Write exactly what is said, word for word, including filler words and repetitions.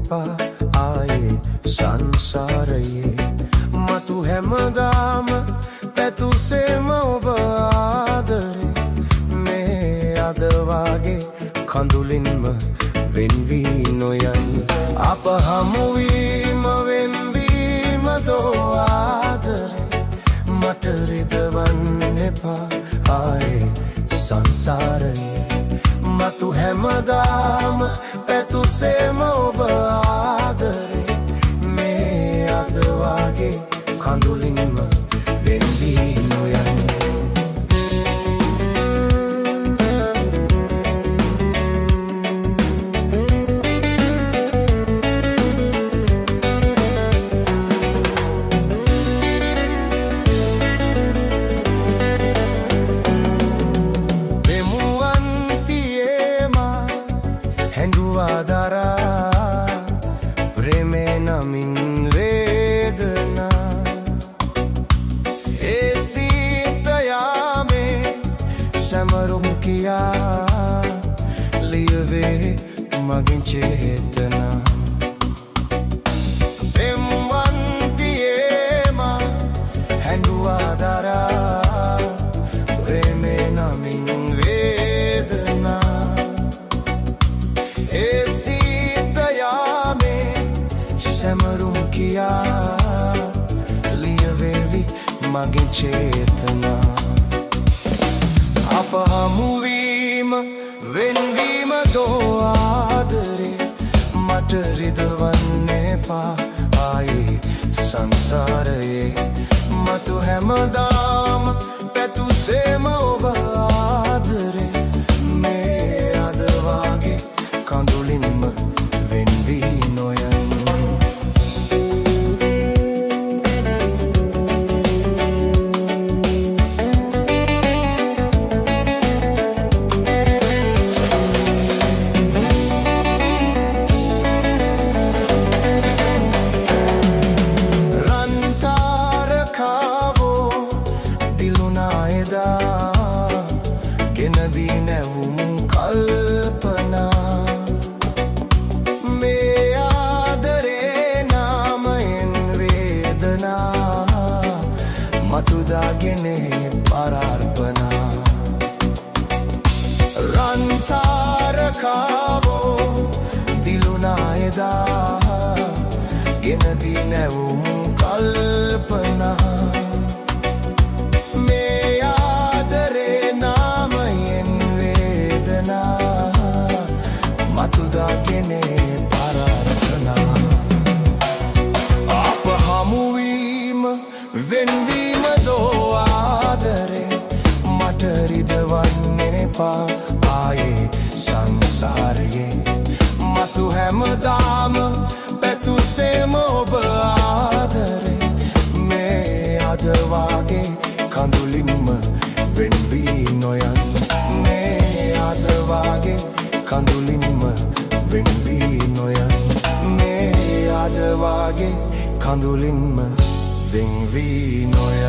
එපා ආයේ සංසාරයේ මතු හැමදාම පැතුසේම ඔබ ආදරේ මේ අද වාගේ කඳුලින්ම වෙන්වී නොයන් අප හමුවීම වෙන්වීම දෝ ආදරේ මට රිදවන්න එපා ආයේ සංසාරයේ මතු හැමදාම පැතුසේම ඔබ ආදරේ මේ අද වාගේ කඳුලින්ම වෙන්වී නොයන් प्रेमे नमिन वेदना ऐसी तया में समरुम किया लियवे मगिन चेतना प्रेमवंतियेमा हैंडुआ दारा प्रेमे नमिन वेदना समरुम किया लियवेवी मगिन चेतना අප හමුවීම වෙන්වීම දෝ ආදරේ මට රිදවන්න එපා ආයේ සංසාරයේ මතු හැමදාම පැතුසේම ඔබ ආදරේ මේ අද වාගේ කඳුලින්ම වෙන්වී නොයන් මතුදාගෙනේ පරාර්පනා රන්තාරකාවෝ දිලුනා එදා ගෙනදී නැවුම් කල්පනා මේ ආදරේ නාමයෙන් වේදනා මතුදාගෙනේ පරාර්පනා අප හමුවීම වෙන්වීම දෝ ආදරේ මට රිදවන්න එපා ආයේ සංසාරයේ මතු හැමදාම පැතුසේම ඔබ ආදරේ මේ අද වාගේ කඳුලින්ම වෙන්වී නොයන් මේ අද වාගේ කඳුලින්ම වෙන්වී නොයන් මේ අද වාගේ කඳුලින්ම වෙන්වී නොයන්